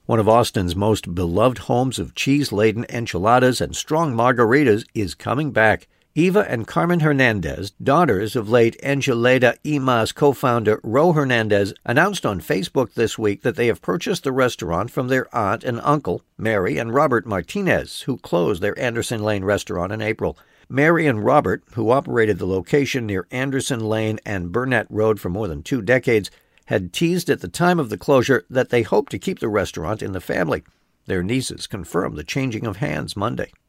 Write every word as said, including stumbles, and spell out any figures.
One of Austin's most beloved homes of cheese-laden enchiladas and strong margaritas is coming back. Eva and Carmen Hernandez, daughters of late Enchilada y Mas co-founder Ro Hernandez, announced on Facebook this week that they have purchased the restaurant from their aunt and uncle, Mary and Robert Martinez, who closed their Anderson Lane restaurant in April. Mary and Robert, who operated the location near Anderson Lane and Burnett Road for more than two decades, had teased at the time of the closure that they hoped to keep the restaurant in the family. Their nieces confirmed the changing of hands Monday.